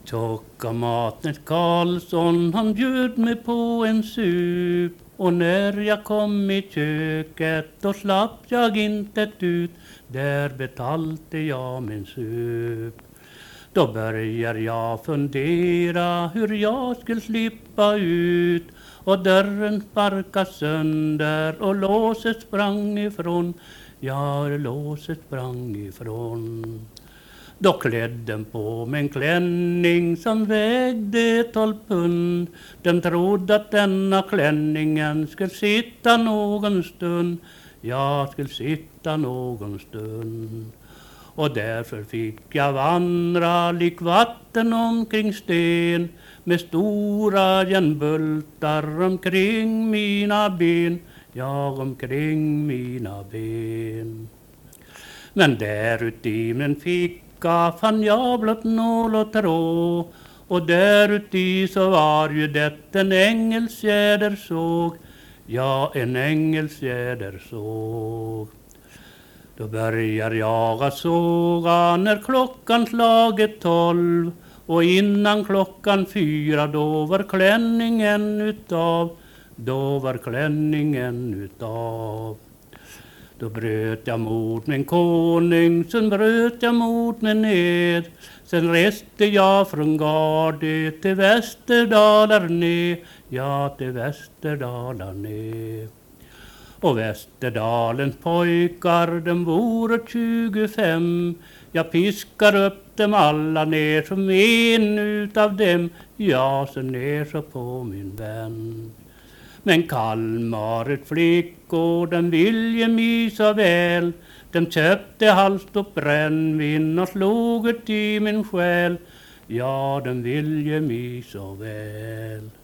Tjocka Matnet Karlsson, han bjöd mig på en sup. Och när jag kom i köket, då slapp jag inte ut. Där betalte jag min sup. Då börjar jag fundera hur jag skulle slippa ut. Och dörren sparkas sönder och låset sprang ifrån. Ja, låset sprang ifrån. Då klädde på mig en klänning som vägde 12 pund. De trodde att denna klänningen skulle sitta någon stund. Jag skulle sitta någon stund. Och därför fick jag vandra lik vatten omkring sten. Med stora järnbultar omkring mina ben. Jag omkring mina ben. Men där uti min ficka fann jag blott nål och tråd. Och där uti så var ju det en ängelsfjäder såg. Ja, en ängelsfjäder såg. Då börjar jag att såga när klockan slagit 12. Och innan klockan 4 då var klänningen utav. Då var klänningen utav. Då bröt jag mot min konung, sen bröt jag mot min ned. Sen reste jag från Gardö till Västerdalar ner. Ja, till Västerdalar ner. Och Västerdalens pojkar, de vore 25. Jag piskar upp dem alla ner som en utav dem. Ja, så ner så på min vän. Men Kalmaret flickor, den vill ge mig så väl. De köpte halst och brännvin och slog ut i min själ. Ja, den vill ge mig så väl.